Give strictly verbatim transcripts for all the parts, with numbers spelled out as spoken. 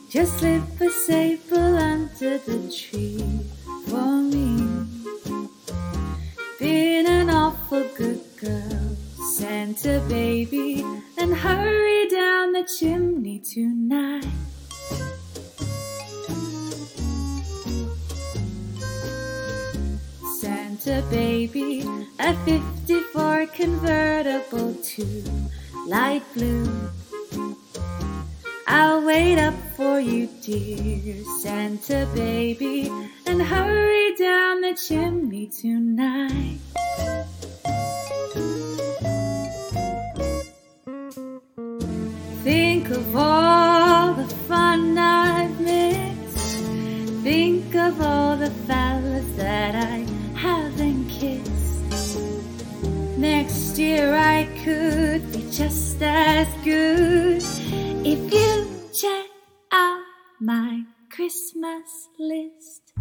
Just slip a sable under the tree for me. Been an awful good girl, Santa baby, and hurry down the chimney tonight. Santa baby, a fifty-four convertible to light blue. I'll wait up for you, dear Santa baby, and hurry down the chimney tonight. Think of all the fun I've missed. Think of all the fellas that I haven't kissed. Next year I could be just as good if you check out my Christmas list.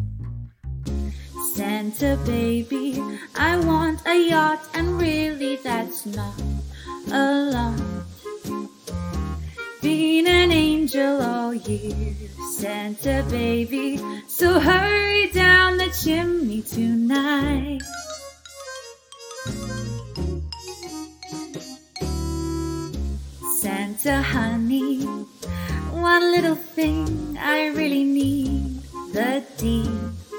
Santa baby, I want a yacht, and really that's not a lot. Been an angel all year, Santa baby, so hurry down the chimney tonight. Santa honey, one little thing I really need, the deed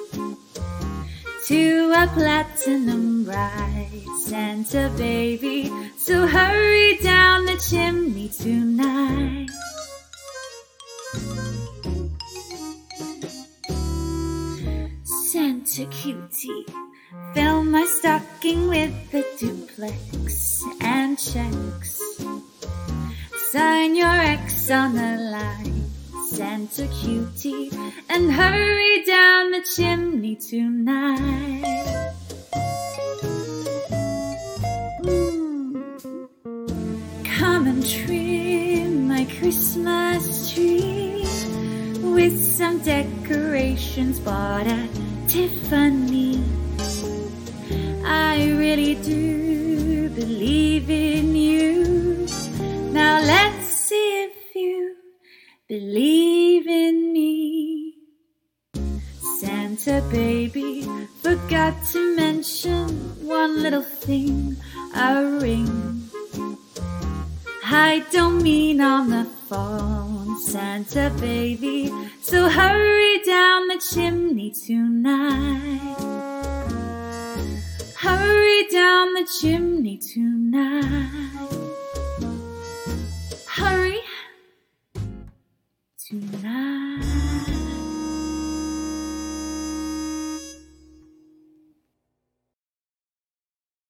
to a platinum bride, Santa baby, so hurry down the chimney tonight. Santa cutie, fill my stocking with a duplex and checks. Sign your X on the line, Santa cutie, and hurry down the chimney tonight. Mm. Come and trim my Christmas tree with some decorations bought at Tiffany. I really do believe in you. Now let's see if you believe in me. Santa baby, forgot to mention one little thing, a ring. I don't mean on the phone, Santa baby, so hurry down the chimney tonight. Hurry down the chimney tonight.